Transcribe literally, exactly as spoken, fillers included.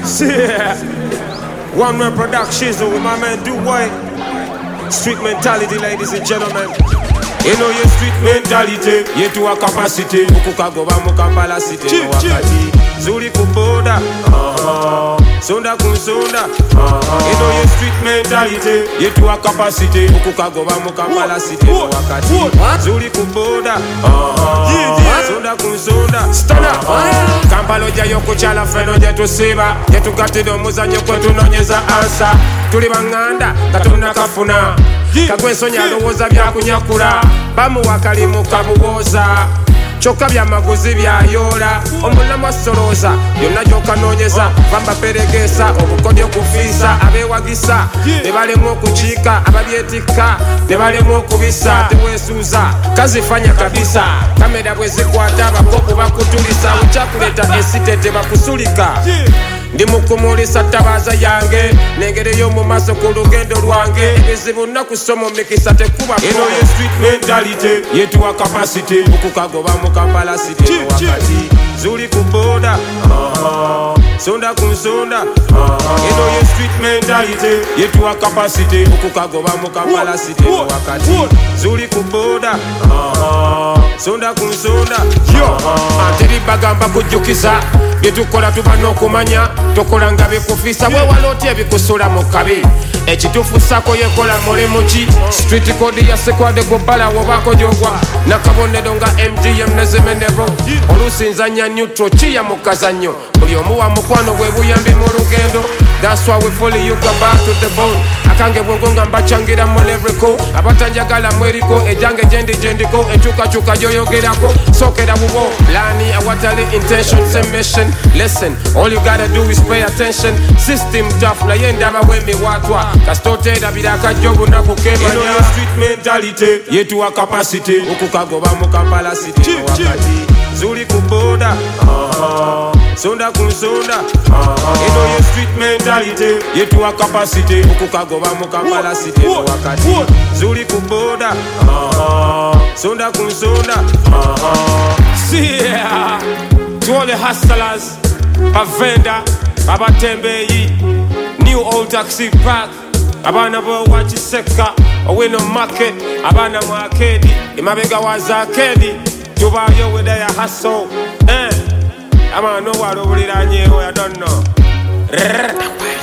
Yeah. One man productions with my man Do White. Street mentality, ladies and gentlemen. You know your street mentality. You to a capacity. Ukukagoba Mukampala city. Wakati Zuri kuboda. Sonda kunsonda. You know your street mentality. You to a capacity. Ukukagoba Mukampala city. Wakati Zuri kuboda. Sonda kunsonda. Stona Kampala jayo kuchala feno jetu siba. Jetu katido muzanyo kwetu nonyeza ansa. Tuli banganda katuna kafuna. Kagwensonya lowoza byakunyakula. Bamu wakalimu kamuwoza. Choka bya maguzi byayola. Omulamu asoloza byonna gy'okanonyeza. Bamba peregesa obukodyo kufiisa. Abewagisa ne balemu okukiika. Ababyetikka ne balemu okubisa. Teweesuuza kazifanya kabisa. Kamera bwe zikwata abakopu bakutulisa. Ukyakuleta esite tebakusulika. Ndi mukumulisa tabaza yange. Nengereyo mu maaso ku lugendo lwange. Ebizibu nakusoma mikisa tekuba. You know your street mentality. Yetuwa capacity. Ukukagoba Mukampala city. Wakati Zuri kuboda. Sonda kunsonda. You know your street mentality. Yetuwa capacity. Ukukagoba Mukampala city. Wakati Zuri kuboda. Sonda kunsonda. Yo Anteri bagamba kujukiza. Byetukola tuba n'okumanya. Tokola nga bikufisa. Bwe waloti ebikusula mu kabi. Ekituufu sako yekola mulimu ki. Street code ya sekwade gobala wobako jogwa. Nakabonero nga M G M nezimenero. Olusinzanya neutral kiya mu kazanyo. Buli omu wa mukwano bwe buyambi mu lugendo. That's why we fully you come back to the bone. Akange bwongo nga mbachangira mu lyrical. Abatanjagala mweriko ejange jendi jendiko. Echuka chuka joyogerako. Sokera bubo. Lani awatali intention same mission. Listen, all you gotta do is pay attention. System tough na yenda bawembe watwa. Kastote da bidaka jobu na kukema. You know your street mentality. Yetuwa capacity. Ukukagoba Mukampala city. Wakati Zuri kuboda. Sonda kunsonda. You know your street mentality. Yetuwa capacity. Ukukagoba Mukampala city. Wakati Zuri kuboda. Sonda kunsonda. See ya. To all the hustlers, Bavenda, Abatembeyi, New Old Taxi Park, Abana bo wachiseka, Owino Market, Abana mu arcade, Imabega was arcade, Tubayo with their hustle. Eh, I'm a know what over it, I don't know.